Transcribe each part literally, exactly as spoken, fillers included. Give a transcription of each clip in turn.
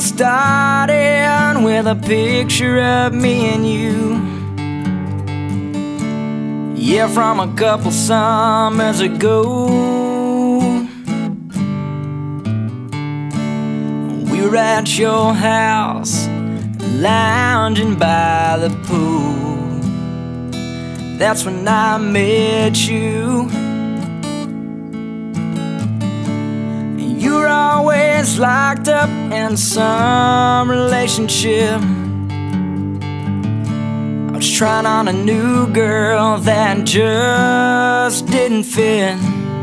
started with a picture of me and you. Yeah, from a couple summers ago. We were at your house, lounging by the pool. That's when I met you. You were always locked up in some relationship. I was trying on a new girl that just didn't fit.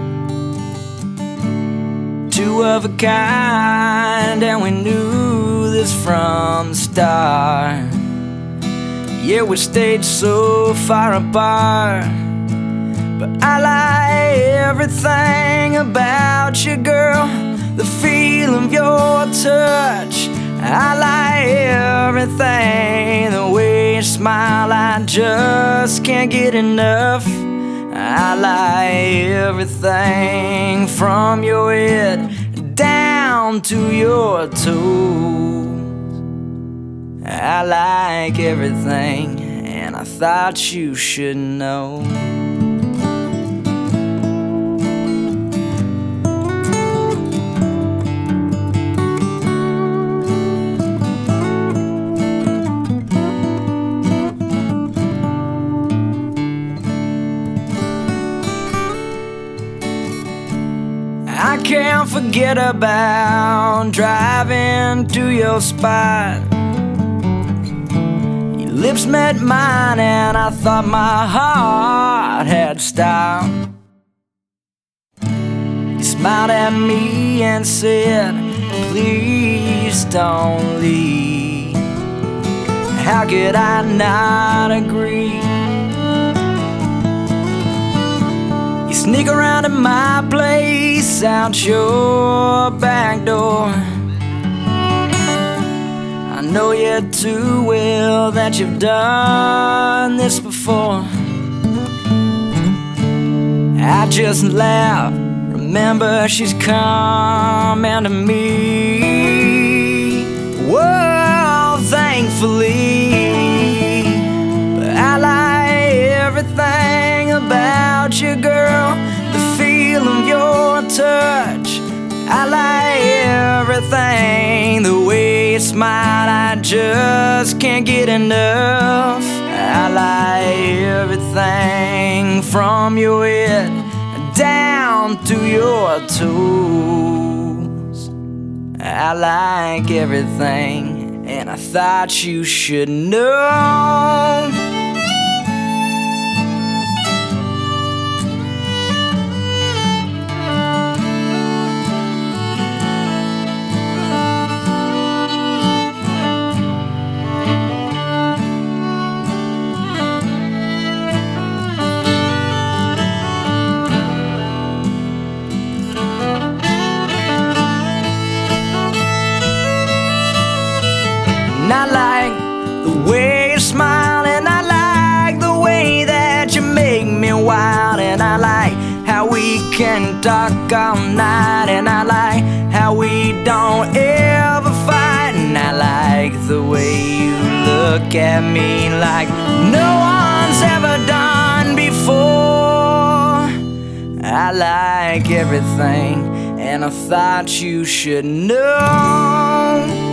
Two of a kind, and we knew this from the start. Yeah, we stayed so far apart, but I like everything about you, girl. The feel of your touch, I like everything. The way you smile, I just can't get enough. I like everything from your head down to your toes. I like everything, and I thought you should know. I can't forget about driving to your spot. Your lips met mine and I thought my heart had stopped. You smiled at me and said, please don't leave. How could I not agree? You sneak around in my place, out your back door. I know you too well that you've done this before. I just laugh, remember she's coming to me. Well, thankfully, but I like everything about you, girl. The feel of your touch, I like everything. The way you smile, I just can't get enough. I like everything from your head down to your toes. I like everything, and I thought you should know. And I like the way you smile, and I like the way that you make me wild, and I like how we can talk all night, and I like how we don't ever fight, and I like the way you look at me like no one's ever done before. I like everything, and I thought you should know.